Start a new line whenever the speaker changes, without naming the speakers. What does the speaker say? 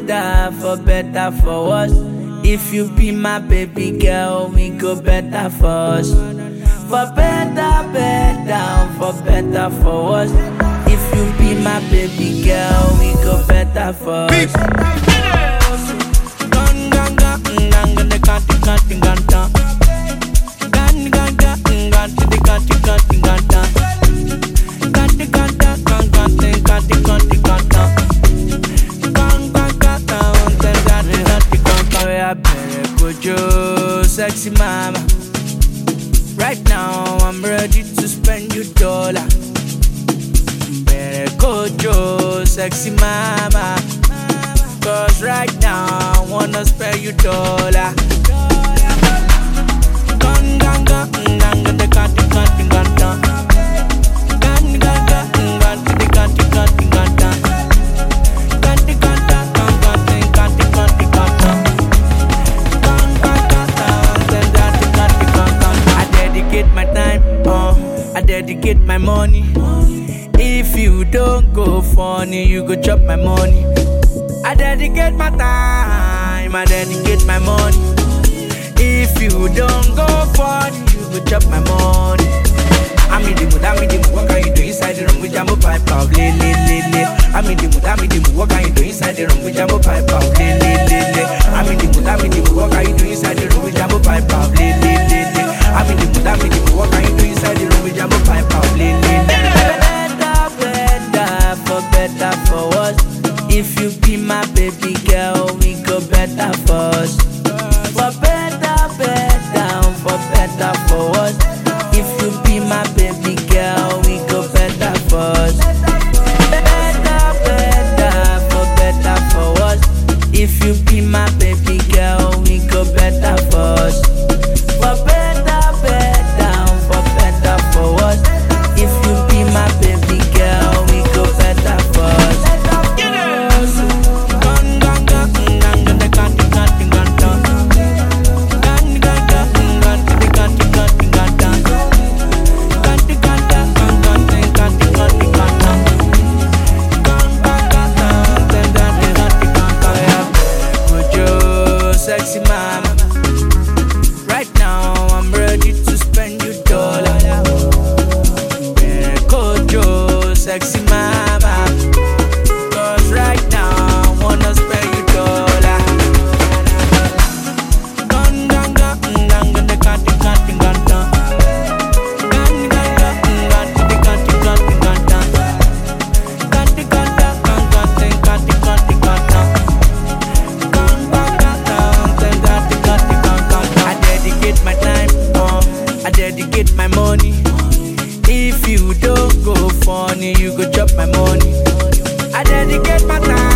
for better, for worse. If you be my baby girl, we go better for us. For better, for better, for worse. If you be my baby girl, we go better for us. Sexy mama, right now I'm ready to spend you dollar. Better go Joe, sexy mama, cause right now I wanna spend you dollar. I dedicate my money. If you don't go funny, you go chop my money. I dedicate my time, I dedicate my money. If you don't go funny, you go chop my money. I'm in the mood, what can you do inside the room with Jambo pipe out, le. I'm in the mood, what can you do inside the room with Jambo pipe out, le. I'm in the mood, what can you do inside the room with Jambo pipe out, le. I'm in the mood, what can you do inside the room with Jambo pipe out, le. Better, for better, for worse. If you be my baby girl, we go better for us. For better, for better, for worse. If you be my baby girl, we go better for us. Better, for better, for worse. If you be my baby girl, we go better for us. For better, for better, for worse. If you be my baby girl, we go better for us. Sexy mama, right now I'm ready to spend you dollar. Kojo, sexy mama, cause right now I wanna spend you dollar. I dedicate my money. If you don't go funny, you go chop my money. I dedicate my time.